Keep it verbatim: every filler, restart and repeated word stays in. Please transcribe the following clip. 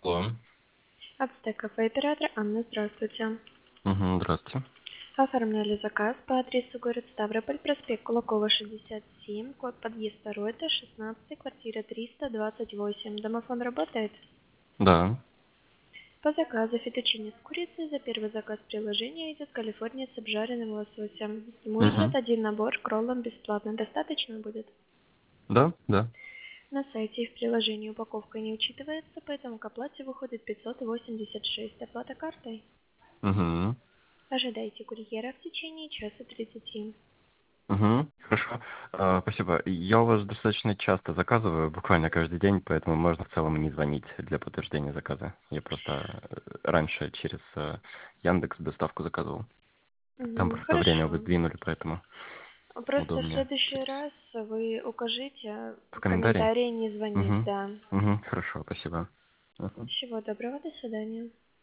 Алло. Ацтек кафе, оператор Анна, здравствуйте. Мгм, здравствуйте. Оформляли заказ по адресу город Ставрополь, проспект Кулакова, шестьдесят семь, код подъезд второй, этаж шестнадцать, квартира триста двадцать восемь. Домофон работает? Да. По заказу фетучини с курицей за первый заказ приложения идет Калифорния с обжаренным лососем. Ему идет Мгм. один набор к роллам бесплатно. Достаточно будет? Да, да. На сайте и в приложении упаковка не учитывается, поэтому к оплате выходит пятьсот восемьдесят шесть. Оплата картой. Мгм. Ожидайте курьера в течение часа тридцати. Мгм. Хорошо. А, спасибо. Я у вас достаточно часто заказываю, буквально каждый день, поэтому можно в целом и не звонить для подтверждения заказа. Я просто э, раньше через э, Яндекс доставку заказывал. Там Мгм, просто время вы хорошо. сдвинули, поэтому Просто в удобнее следующий через раз вы укажите в в комментарии. комментарии не звонить, Угу. да. Угу. Хорошо, спасибо. Мгм. Всего доброго, до свидания.